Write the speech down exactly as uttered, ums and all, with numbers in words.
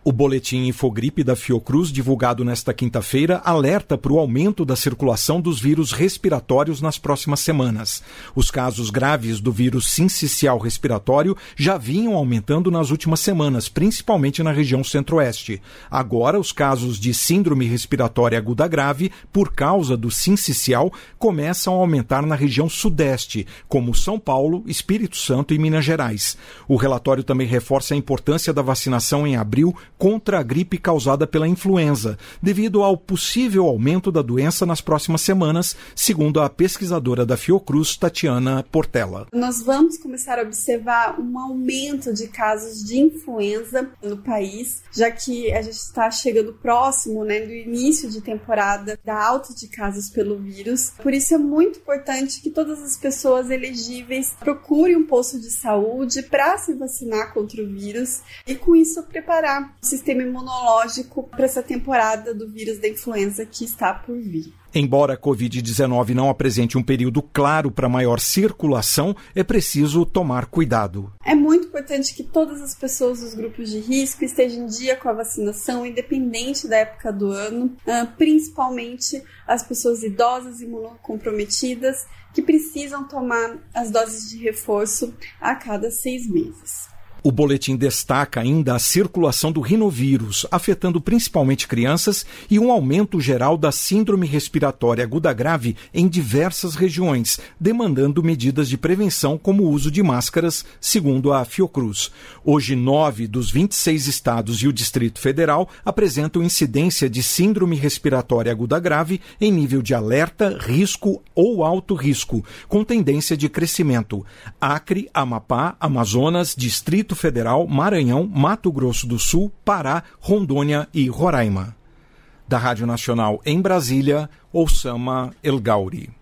O boletim Infogripe da Fiocruz, divulgado nesta quinta-feira, alerta para o aumento da circulação dos vírus respiratórios nas próximas semanas. Os casos graves do vírus sincicial respiratório já vinham aumentando nas últimas semanas, principalmente na região centro-oeste. Agora, os casos de síndrome respiratória aguda grave, por causa do sincicial, começam a aumentar na região sudeste, como São Paulo, Espírito Santo e Minas Gerais. O relatório também reforça a importância da vacinação em abril contra a gripe causada pela influenza, devido ao possível aumento da doença nas próximas semanas, segundo a pesquisadora da Fiocruz, Tatiana Portela. Nós vamos começar a observar um aumento de casos de influenza no país, já que a gente está chegando próximo, né, do início de temporada da alta de casos pelo vírus. Por isso é muito importante que todas as pessoas elegíveis procurem um posto de saúde para se vacinar contra o vírus e, com isso, preparar o sistema imunológico para essa temporada do vírus da influenza que está por vir. Embora a covid dezenove não apresente um período claro para maior circulação, é preciso tomar cuidado. É muito importante que todas as pessoas dos grupos de risco estejam em dia com a vacinação, independente da época do ano, principalmente as pessoas idosas e imunocomprometidas, que precisam tomar as doses de reforço a cada seis meses. O boletim destaca ainda a circulação do rinovírus, afetando principalmente crianças, e um aumento geral da síndrome respiratória aguda grave em diversas regiões, demandando medidas de prevenção como o uso de máscaras, segundo a Fiocruz. Hoje, nove dos vinte e seis estados e o Distrito Federal apresentam incidência de síndrome respiratória aguda grave em nível de alerta, risco ou alto risco, com tendência de crescimento. Acre, Amapá, Amazonas, Distrito Federal, Maranhão, Mato Grosso do Sul, Pará, Rondônia e Roraima. Da Rádio Nacional em Brasília, Oussama El Gauri.